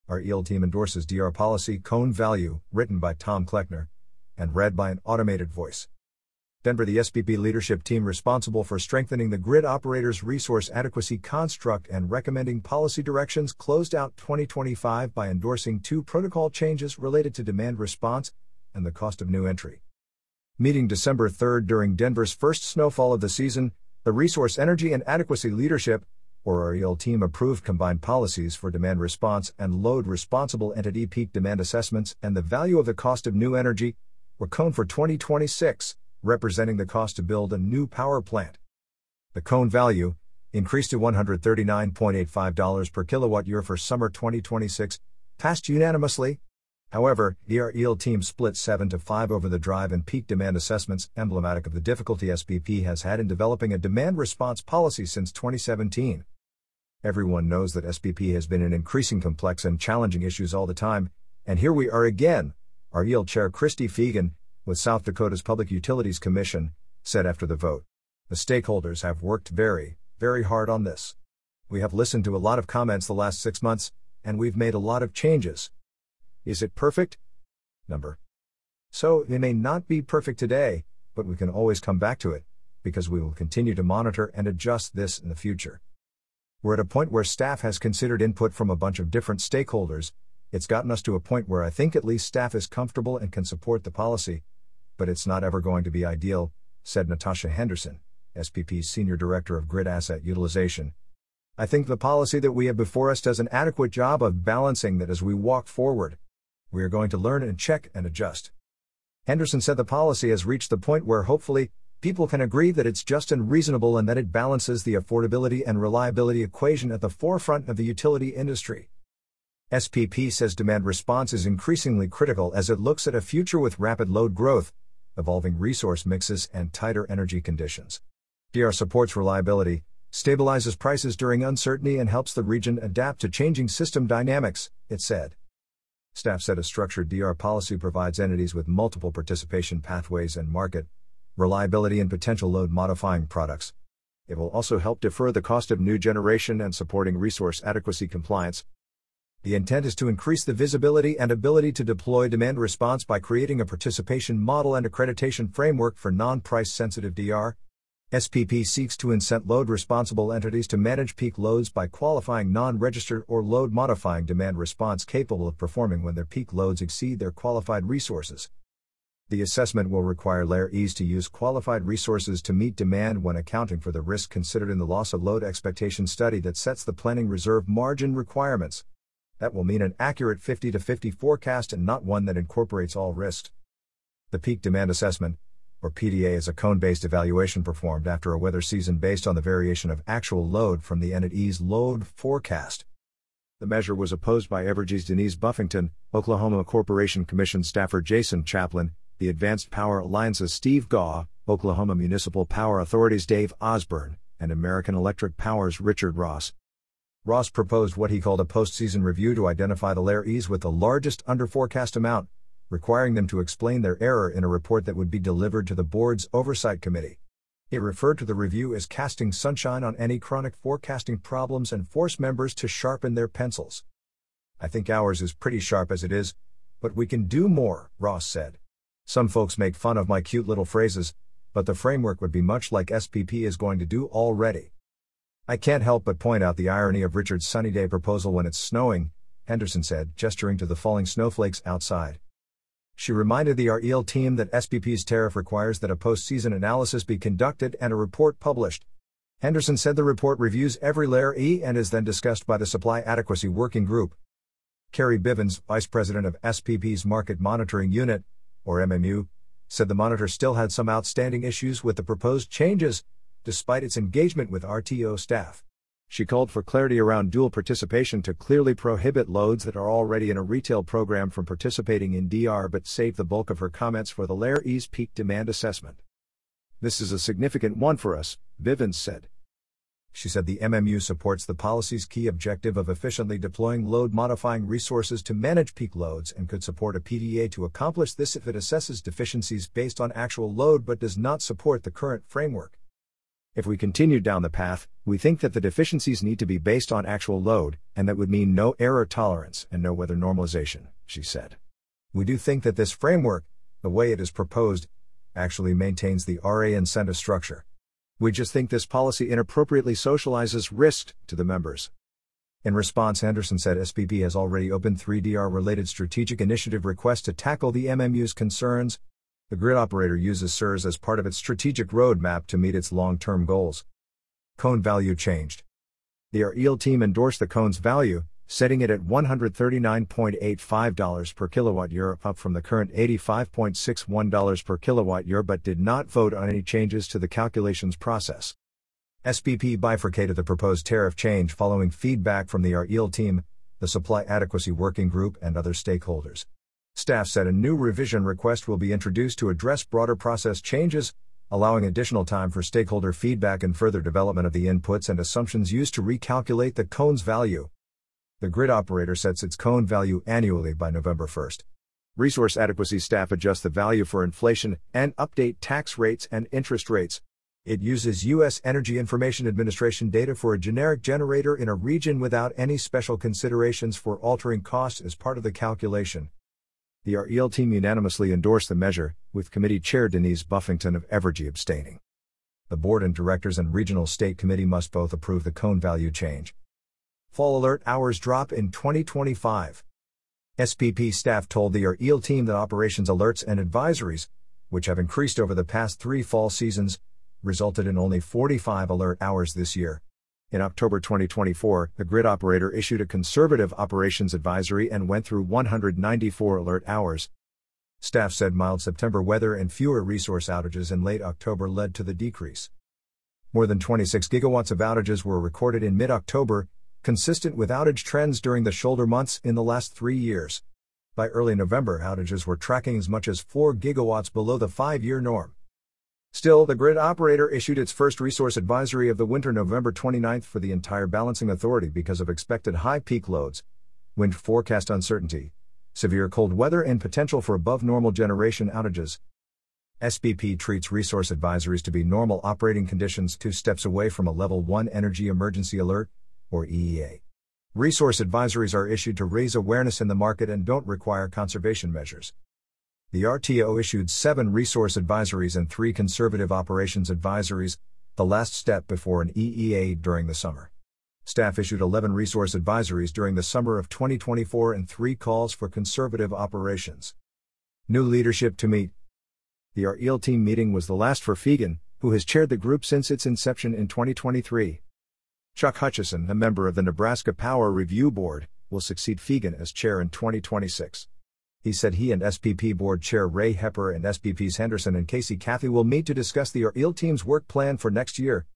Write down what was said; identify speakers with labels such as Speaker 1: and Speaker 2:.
Speaker 1: Our EL team endorses DR policy Cone Value, written by Tom Kleckner, and read by an automated voice. Denver. The SPP leadership team responsible for strengthening the grid operator's resource adequacy construct and recommending policy directions closed out 2025 by endorsing 2 protocol changes related to demand response and the cost of new entry. Meeting December 3 during Denver's first snowfall of the season, the Resource Energy and Adequacy Leadership, or REL team, approved combined policies for demand response and load responsible entity peak demand assessments and the value of the cost of new energy, or CONE, for 2026, representing the cost to build a new power plant. The CONE value increased to $139.85 per kilowatt-year for summer 2026, passed unanimously. However, the REL team split 7-5 over the drive and peak demand assessments, emblematic of the difficulty SPP has had in developing a demand response policy since 2017. Everyone knows that SPP has been in increasing complex and challenging issues all the time, and here we are again, REL Chair Christy Fegan, with South Dakota's Public Utilities Commission, said after the vote. The stakeholders have worked very, very hard on this. We have listened to a lot of comments the last 6 months, and we've made a lot of changes. Is it perfect? Number. So, it may not be perfect today, but we can always come back to it, because we will continue to monitor and adjust this in the future. We're at a point where staff has considered input from a bunch of different stakeholders. It's gotten us to a point where I think at least staff is comfortable and can support the policy, but it's not ever going to be ideal, said Natasha Henderson, SPP's Senior Director of Grid Asset Utilization. I think the policy that we have before us does an adequate job of balancing that as we walk forward. We are going to learn and check and adjust. Henderson said the policy has reached the point where hopefully, people can agree that it's just and reasonable and that it balances the affordability and reliability equation at the forefront of the utility industry. SPP says demand response is increasingly critical as it looks at a future with rapid load growth, evolving resource mixes, and tighter energy conditions. DR supports reliability, stabilizes prices during uncertainty, and helps the region adapt to changing system dynamics, it said. Staff said a structured DR policy provides entities with multiple participation pathways and market reliability and potential load-modifying products. It will also help defer the cost of new generation and supporting resource adequacy compliance. The intent is to increase the visibility and ability to deploy demand response by creating a participation model and accreditation framework for non-price sensitive DR. SPP seeks to incent load-responsible entities to manage peak loads by qualifying non-registered or load-modifying demand response capable of performing when their peak loads exceed their qualified resources. The assessment will require Layer E's to use qualified resources to meet demand when accounting for the risk considered in the loss of load expectation study that sets the planning reserve margin requirements. That will mean an accurate 50-50 forecast and not one that incorporates all risks. The Peak Demand Assessment, or PDA, is a cone-based evaluation performed after a weather season based on the variation of actual load from the entity's load forecast. The measure was opposed by Evergy's Denise Buffington, Oklahoma Corporation Commission staffer Jason Chaplin, the Advanced Power Alliance's Steve Gaw, Oklahoma Municipal Power Authority's Dave Osborne, and American Electric Power's Richard Ross. Ross proposed what he called a post-season review to identify the Layer E's with the largest under-forecast amount, requiring them to explain their error in a report that would be delivered to the board's Oversight Committee. It referred to the review as casting sunshine on any chronic forecasting problems and forced members to sharpen their pencils. I think ours is pretty sharp as it is, but we can do more, Ross said. Some folks make fun of my cute little phrases, but the framework would be much like SPP is going to do already. I can't help but point out the irony of Richard's sunny day proposal when it's snowing, Henderson said, gesturing to the falling snowflakes outside. She reminded the REL team that SPP's tariff requires that a post-season analysis be conducted and a report published. Henderson said the report reviews every Layer E and is then discussed by the Supply Adequacy Working Group. Carrie Bivens, Vice President of SPP's Market Monitoring Unit, or MMU, said the monitor still had some outstanding issues with the proposed changes, despite its engagement with RTO staff. She called for clarity around dual participation to clearly prohibit loads that are already in a retail program from participating in DR, but saved the bulk of her comments for the Layer E's peak demand assessment. This is a significant one for us, Bivens said. She said the MMU supports the policy's key objective of efficiently deploying load-modifying resources to manage peak loads and could support a PDA to accomplish this if it assesses deficiencies based on actual load but does not support the current framework. If we continued down the path, we think that the deficiencies need to be based on actual load, and that would mean no error tolerance and no weather normalization, she said. We do think that this framework, the way it is proposed, actually maintains the RA incentive structure. We just think this policy inappropriately socializes risk to the members. In response, Henderson said SPP has already opened 3 DR-related strategic initiative requests to tackle the MMU's concerns. The grid operator uses CERS as part of its strategic roadmap to meet its long-term goals. Cone value changed. The REL team endorsed the cone's value, setting it at $139.85 per kilowatt-year, up from the current $85.61 per kilowatt-year, but did not vote on any changes to the calculations process. SPP bifurcated the proposed tariff change following feedback from the REL team, the Supply Adequacy Working Group, and other stakeholders. Staff said a new revision request will be introduced to address broader process changes, allowing additional time for stakeholder feedback and further development of the inputs and assumptions used to recalculate the cone's value. The grid operator sets its cone value annually by November 1. Resource adequacy staff adjust the value for inflation and update tax rates and interest rates. It uses U.S. Energy Information Administration data for a generic generator in a region without any special considerations for altering costs as part of the calculation. The REL team unanimously endorsed the measure, with Committee Chair Denise Buffington of Evergy abstaining. The board and directors and regional state committee must both approve the cone value change. Fall alert hours drop in 2025. SPP staff told the REL team that operations alerts and advisories, which have increased over the past 3 fall seasons, resulted in only 45 alert hours this year. In October 2024, the grid operator issued a conservative operations advisory and went through 194 alert hours. Staff said mild September weather and fewer resource outages in late October led to the decrease. More than 26 gigawatts of outages were recorded in mid-October, consistent with outage trends during the shoulder months in the last 3 years. By early November, outages were tracking as much as 4 gigawatts below the 5-year norm. Still, the grid operator issued its first resource advisory of the winter November 29 for the entire balancing authority because of expected high peak loads, wind forecast uncertainty, severe cold weather, and potential for above-normal generation outages. SPP treats resource advisories to be normal operating conditions 2 steps away from a Level 1 Energy Emergency Alert, or EEA. Resource advisories are issued to raise awareness in the market and don't require conservation measures. The RTO issued 7 resource advisories and 3 conservative operations advisories, the last step before an EEA during the summer. Staff issued 11 resource advisories during the summer of 2024 and 3 calls for conservative operations. New leadership to meet. The REL team meeting was the last for Fegan, who has chaired the group since its inception in 2023. Chuck Hutchison, a member of the Nebraska Power Review Board, will succeed Fegan as chair in 2026. He said he and SPP Board Chair Ray Hepper and SPP's Henderson and Casey Cathey will meet to discuss the REL team's work plan for next year.